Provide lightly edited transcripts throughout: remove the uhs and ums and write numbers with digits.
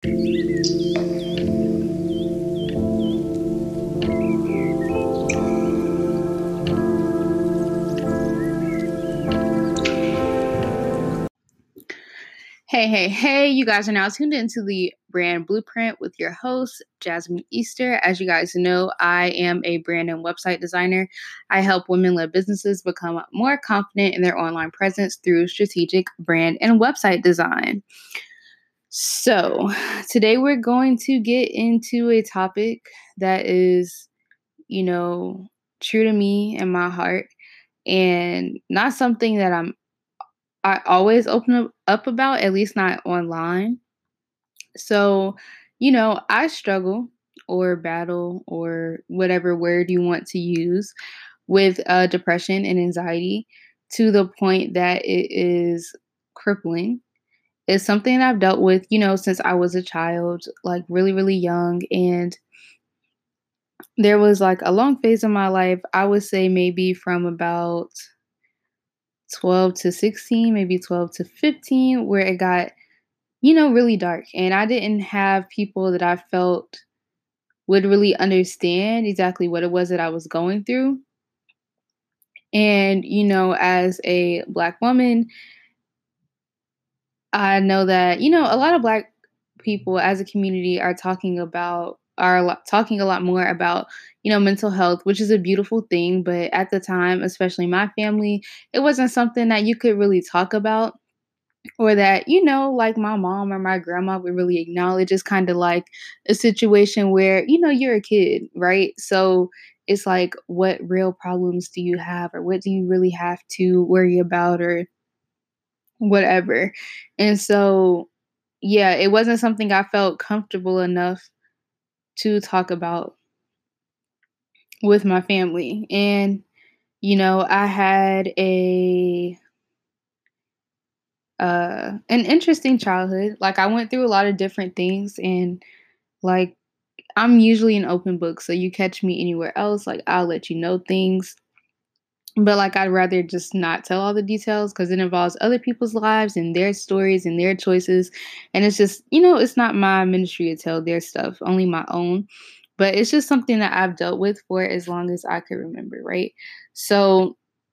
Hey, you guys are now tuned into the Brand Blueprint with your host, Jasmine Easter. As you guys know, I am a brand and website designer. I help women-led businesses become more confident in their online presence through strategic brand and website design. So, today we're going to get into a topic that is, you know, true to me and my heart, and not something that I always open up about, at least not online. So, I struggle or battle or whatever word you want to use with depression and anxiety to the point that it is crippling. It's something I've dealt with, since I was a child, like really, really young. And there was like a long phase of my life, I would say maybe from about 12 to 16, maybe 12 to 15, where it got really dark. And I didn't have people that I felt would really understand exactly what it was that I was going through. And, as a Black woman, I know that, a lot of Black people as a community talking a lot more about, mental health, which is a beautiful thing. But at the time, especially my family, it wasn't something that you could really talk about or that, like my mom or my grandma would really acknowledge. Is kind of like a situation where, you're a kid, right? So it's like, what real problems do you have, or what do you really have to worry about, or whatever. And so, yeah, it wasn't something I felt comfortable enough to talk about with my family. And, I had an interesting childhood. Like, I went through a lot of different things, and like, I'm usually an open book, so you catch me anywhere else, like, I'll let you know things. But like, I'd rather just not tell all the details because it involves other people's lives and their stories and their choices. And it's just, it's not my ministry to tell their stuff, only my own. But it's just something that I've dealt with for as long as I can remember, right? So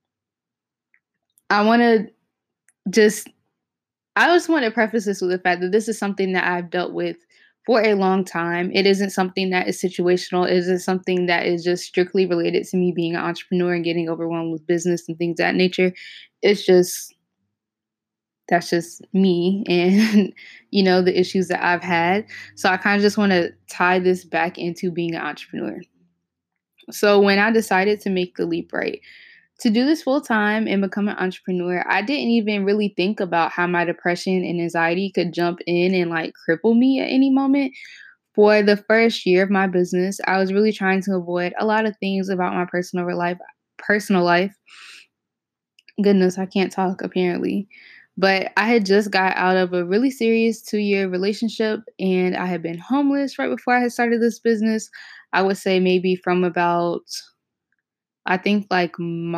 I want to just I just want to preface this with the fact that this is something that I've dealt with for a long time. It isn't something that is situational. It isn't something that is just strictly related to me being an entrepreneur and getting overwhelmed with business and things of that nature. It's just That's just me and the issues that I've had. So I kind of just want to tie this back into being an entrepreneur. So when I decided to make the leap, right, to do this full time and become an entrepreneur, I didn't even really think about how my depression and anxiety could jump in and like cripple me at any moment. For the first year of my business, I was really trying to avoid a lot of things about my personal life. Goodness, I can't talk apparently. But I had just got out of a really serious 2-year relationship, and I had been homeless right before I had started this business. I would say maybe from about, I think, like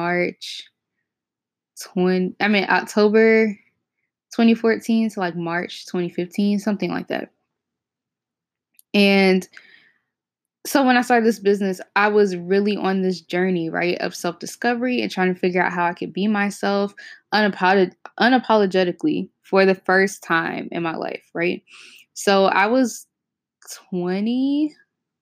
October 2014 to like March 2015, something like that. And so when I started this business, I was really on this journey, right, of self-discovery and trying to figure out how I could be myself unapologetically for the first time in my life, right? So 20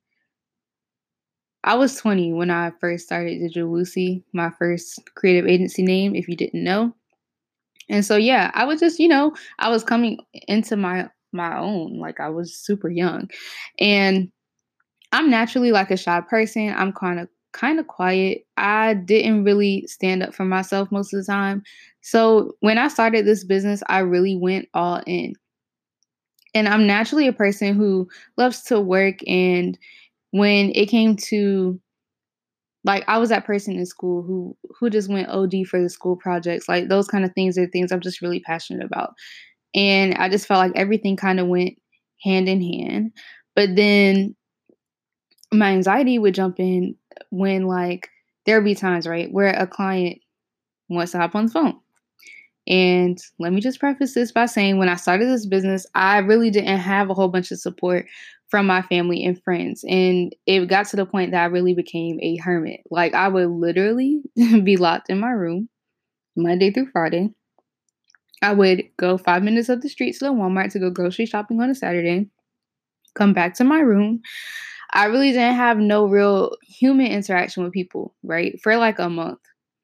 I was 20 when I first started Digital Lucy, my first creative agency name, if you didn't know. And so yeah, I was just, I was coming into my own, like I was super young. And I'm naturally like a shy person. I'm kind of quiet. I didn't really stand up for myself most of the time. So when I started this business, I really went all in. And I'm naturally a person who loves to work, and when it came to, like, I was that person in school who just went OD for the school projects. Like, those kind of things are things I'm just really passionate about. And I just felt like everything kind of went hand in hand. But then my anxiety would jump in when, like, there would be times, right, where a client wants to hop on the phone. And let me just preface this by saying when I started this business, I really didn't have a whole bunch of support from my family and friends. And it got to the point that I really became a hermit. Like I would literally be locked in my room Monday through Friday. I would go 5 minutes up the street to the Walmart to go grocery shopping on a Saturday, come back to my room. I really didn't have no real human interaction with people, right? For like a month.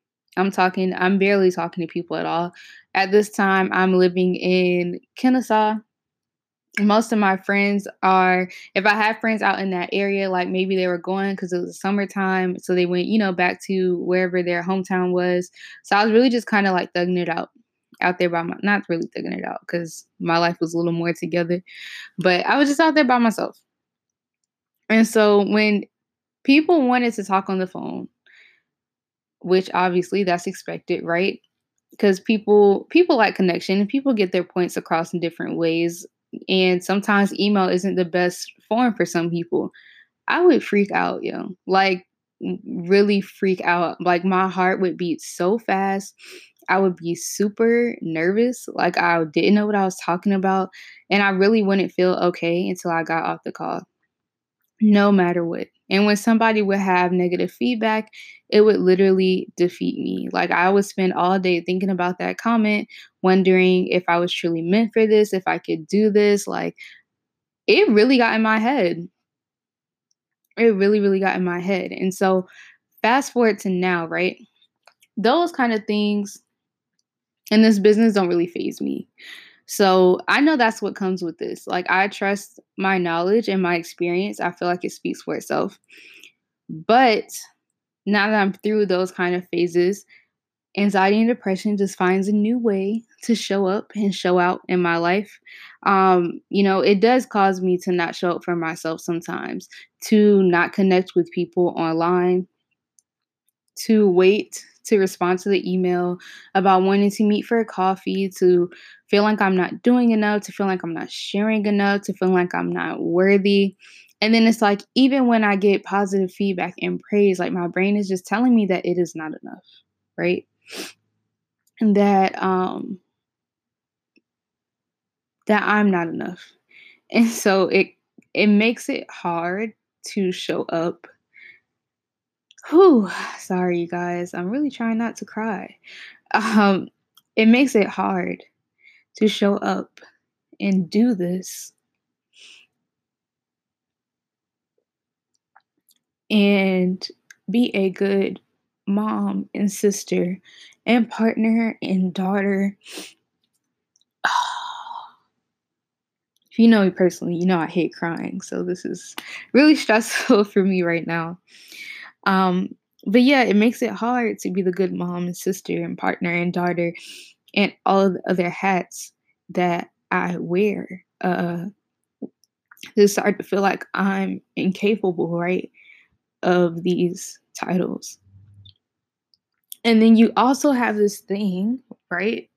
I'm barely talking to people at all. At this time, I'm living in Kennesaw. Most of my friends are, if I have friends out in that area, like maybe they were going because it was summertime. So they went, back to wherever their hometown was. So I was really just kind of like thugging it out there by not really thugging it out because my life was a little more together, but I was just out there by myself. And so when people wanted to talk on the phone, which obviously that's expected, right? Because people like connection and people get their points across in different ways. And sometimes email isn't the best form for some people. I would freak out, yo. Like really freak out. Like my heart would beat so fast. I would be super nervous. Like I didn't know what I was talking about. And I really wouldn't feel okay until I got off the call, no matter what. And when somebody would have negative feedback, it would literally defeat me. Like I would spend all day thinking about that comment, wondering if I was truly meant for this, if I could do this. Like it really got in my head. It really, really got in my head. And so fast forward to now, right? Those kind of things in this business don't really phase me. So I know that's what comes with this. Like I trust my knowledge and my experience. I feel like it speaks for itself. But now that I'm through those kind of phases, anxiety and depression just finds a new way to show up and show out in my life. It does cause me to not show up for myself sometimes, to not connect with people online, to wait to respond to the email about wanting to meet for a coffee, to feel like I'm not doing enough, to feel like I'm not sharing enough, to feel like I'm not worthy. And then it's like, even when I get positive feedback and praise, like my brain is just telling me that it is not enough, right? And that I'm not enough. And so it makes it hard to show up. Whew, sorry you guys. I'm really trying not to cry. Um, it makes it hard to show up and do this and be a good mom and sister and partner and daughter. If you know me personally, you know I hate crying. So this is really stressful for me right now. Um, but yeah, it makes it hard to be the good mom and sister and partner and daughter and all of the other hats that I wear. Just start to feel like I'm incapable, right, of these titles. And then you also have this thing, right?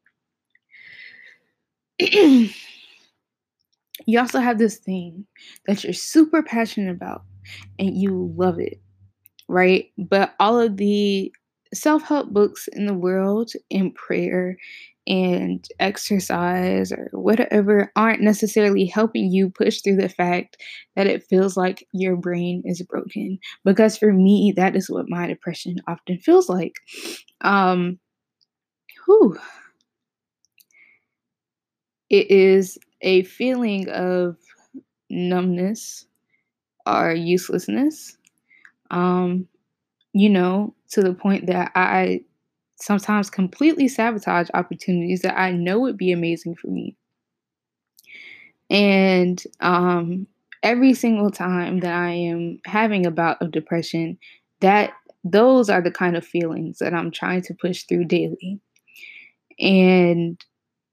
You also have this thing that you're super passionate about and you love it, right? But all of the self help books in the world and prayer and exercise or whatever aren't necessarily helping you push through the fact that it feels like your brain is broken. Because for me, that is what my depression often feels like. Um, whew, it is a feeling of numbness or uselessness. Um, to the point that I sometimes completely sabotage opportunities that I know would be amazing for me. And every single time that I am having a bout of depression, that those are the kind of feelings that I'm trying to push through daily. And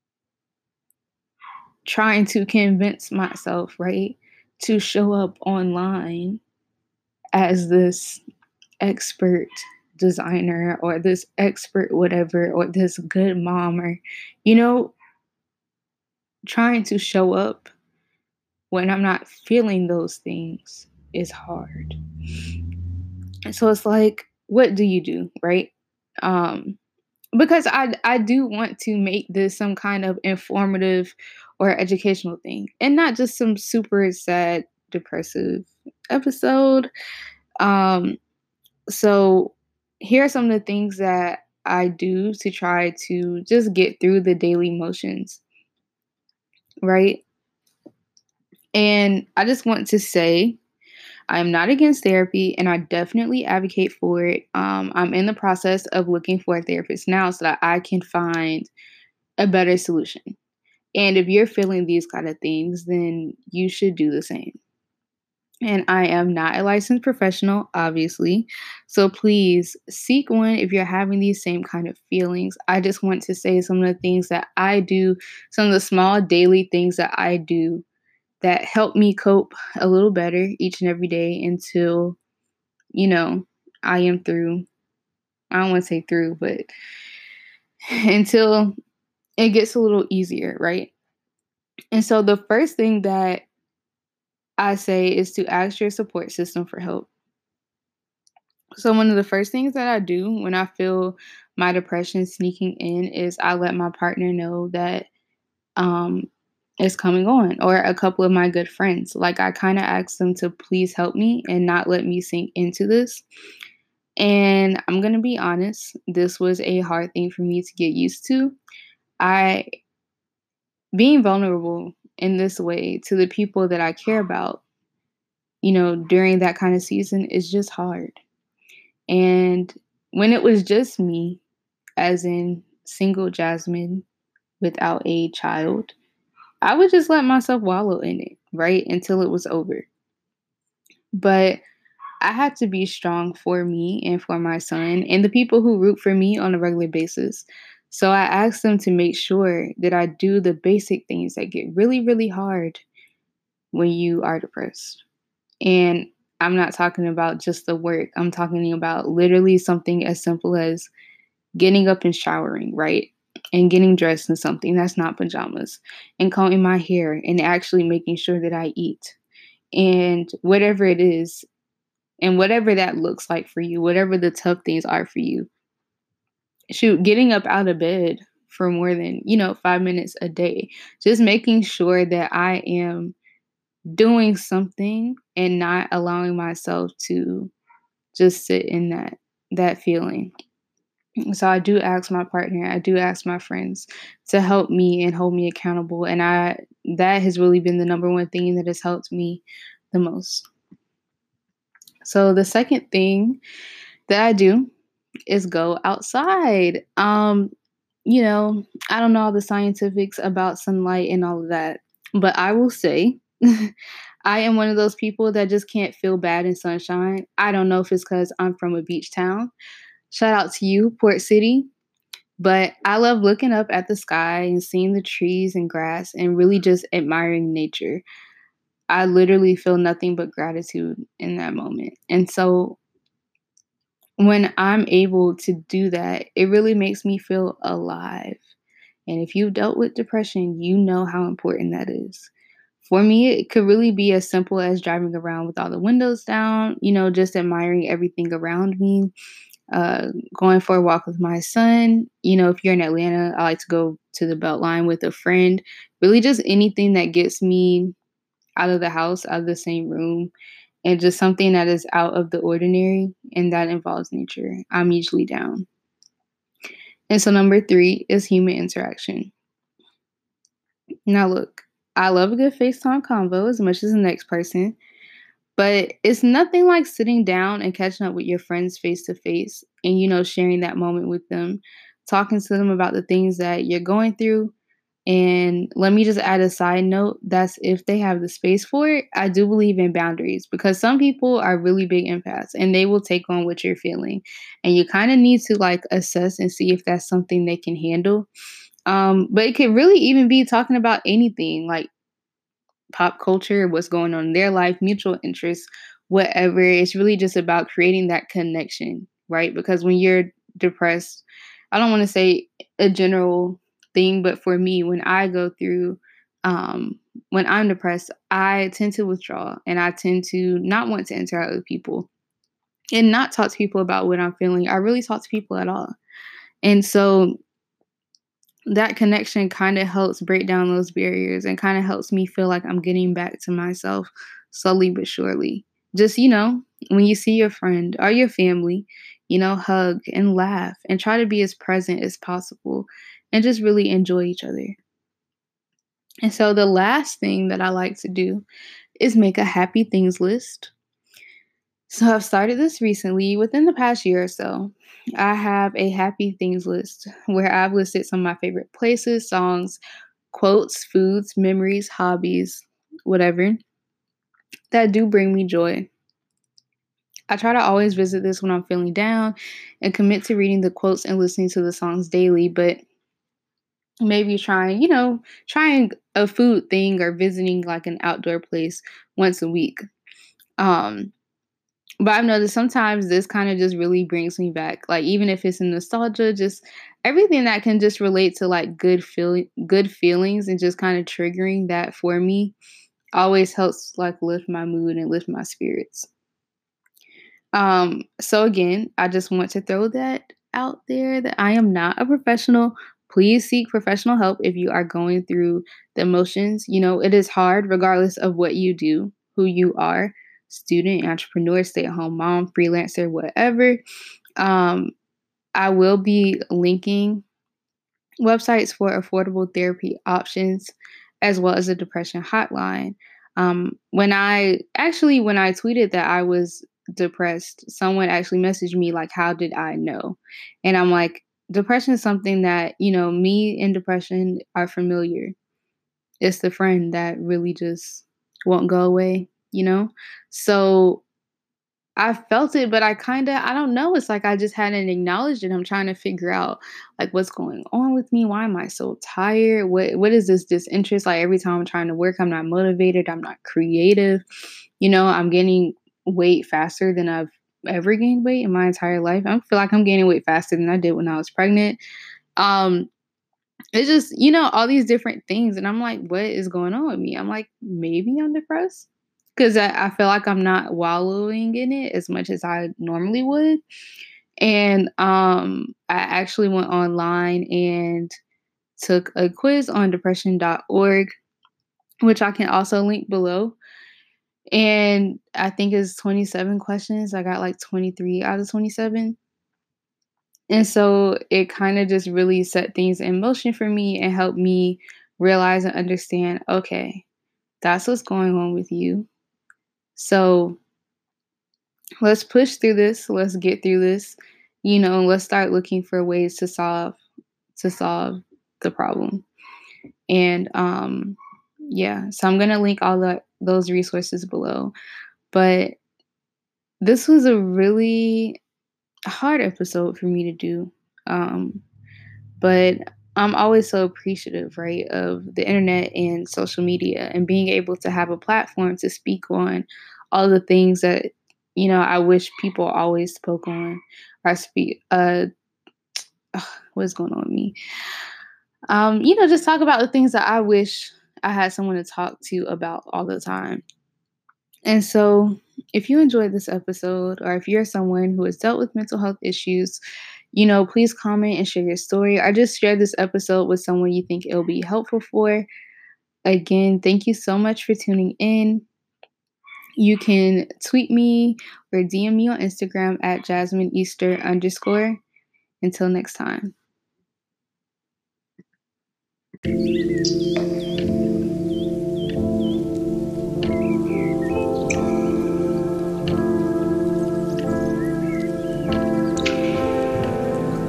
trying to convince myself, right, to show up online as this expert designer or this expert whatever or this good mom or you know trying to show up when I'm not feeling those things is hard. And so it's like, what do you do, right? um because I do want to make this some kind of informative or educational thing, and not just some super sad, depressive episode. Um, so here are some of the things that I do to try to just get through the daily motions, right? And I just want to say I am not against therapy and I definitely advocate for it. I'm in the process of looking for a therapist now so that I can find a better solution. And if you're feeling these kind of things, then you should do the same. And I am not a licensed professional, obviously. So please seek one if you're having these same kind of feelings. I just want to say some of the things that I do, some of the small daily things that I do that help me cope a little better each and every day until, you know, I am through. I don't want to say through, but until it gets a little easier, right? And so the first thing that I say is to ask your support system for help. So one of the first things that I do when I feel my depression sneaking in is I let my partner know that um it's coming on, or a couple of my good friends. Like I kind of ask them to please help me and not let me sink into this. And I'm going to be honest, this was a hard thing for me to get used to. I being vulnerable in this way to the people that I care about, during that kind of season is just hard. And when it was just me, as in single Jasmine without a child, I would just let myself wallow in it, right? Until it was over. But I had to be strong for me and for my son and the people who root for me on a regular basis. So I asked them to make sure that I do the basic things that get really, really hard when you are depressed. And I'm not talking about just the work, I'm talking about literally something as simple as getting up and showering, right? And getting dressed in something that's not pajamas, and combing my hair, and actually making sure that I eat. And whatever it is, and whatever that looks like for you, whatever the tough things are for you, shoot, getting up out of bed for more than, 5 minutes a day, just making sure that I am doing something and not allowing myself to just sit in that feeling. So I do ask my partner, I do ask my friends to help me and hold me accountable, and I that has really been the number one thing that has helped me the most. So the second thing that I do is go outside. I don't know all the scientifics about sunlight and all of that, but I will say I am one of those people that just can't feel bad in sunshine. I don't know if it's because I'm from a beach town. Shout out to you, Port City. But I love looking up at the sky and seeing the trees and grass and really just admiring nature. I literally feel nothing but gratitude in that moment. And so when I'm able to do that, it really makes me feel alive. And if you've dealt with depression, you know how important that is. For me, it could really be as simple as driving around with all the windows down, just admiring everything around me, going for a walk with my son. If you're in Atlanta, I like to go to the Beltline with a friend. Really, just anything that gets me out of the house, out of the same room, and just something that is out of the ordinary and that involves nature. I'm usually down. And so, number three is human interaction. Now, look, I love a good FaceTime convo as much as the next person, but it's nothing like sitting down and catching up with your friends face to face and, sharing that moment with them, talking to them about the things that you're going through. And let me just add a side note, that's if they have the space for it. I do believe in boundaries because some people are really big empaths and they will take on what you're feeling. And you kind of need to like assess and see if that's something they can handle. But it could really even be talking about anything like pop culture, what's going on in their life, mutual interests, whatever. It's really just about creating that connection, right? Because when you're depressed, I don't want to say a general thing, but for me, when I go through, when I'm depressed, I tend to withdraw and I tend to not want to interact with people and not talk to people about what I'm feeling. I really talk to people at all. And so that connection kind of helps break down those barriers and kind of helps me feel like I'm getting back to myself slowly but surely. Just, when you see your friend or your family, hug and laugh and try to be as present as possible and just really enjoy each other. And so the last thing that I like to do is make a happy things list. So I've started this recently within the past year or so. I have a happy things list where I've listed some of my favorite places, songs, quotes, foods, memories, hobbies, whatever, that do bring me joy. I try to always visit this when I'm feeling down and commit to reading the quotes and listening to the songs daily, but maybe trying a food thing or visiting like an outdoor place once a week. Um, but I've noticed sometimes this kind of just really brings me back. Like even if it's in nostalgia, just everything that can just relate to like good feelings and just kind of triggering that for me always helps like lift my mood and lift my spirits. So again, I just want to throw that out there that I am not a professional. Please seek professional help if you are going through the emotions. It is hard regardless of what you do, who you are, student, entrepreneur, stay-at-home mom, freelancer, whatever. Um, I will be linking websites for affordable therapy options as well as a depression hotline. When I tweeted that I was depressed, someone actually messaged me like, how did I know? And I'm like, depression is something that, me and depression are familiar. It's the friend that really just won't go away. So I felt it, but I don't know, it's like I just hadn't acknowledged it. I'm trying to figure out, like, what's going on with me? Why am I so tired? What is this disinterest? Like, every time I'm trying to work, I'm not motivated, I'm not creative. I'm gaining weight faster than I've ever gained weight in my entire life. I feel like I'm gaining weight faster than I did when I was pregnant. Um, it's just, all these different things, and I'm like, "What is going on with me?" I'm like, "Maybe I'm depressed, because I feel like I'm not wallowing in it as much as I normally would, and, I actually went online and took a quiz on depression.org, which I can also link below, and I think it's 27 questions. I got, like, 23 out of 27. And so it kinda just really set things in motion for me and helped me realize and understand, okay, that's what's going on with you. So let's push through this. Let's get through this. Let's start looking for ways to solve the problem. And yeah, so I'm gonna link all those resources below. But this was a really hard episode for me to do. Um But I'm always so appreciative, right, of the internet and social media and being able to have a platform to speak on all the things that, I wish people always spoke on or speak what's going on with me? Just talk about the things that I wish I had someone to talk to about all the time. And so, if you enjoyed this episode, or if you're someone who has dealt with mental health issues, please comment and share your story, or just share this episode with someone you think it'll be helpful for. Again, thank you so much for tuning in. You can tweet me or DM me on Instagram at Jasmine Easter _. Until next time.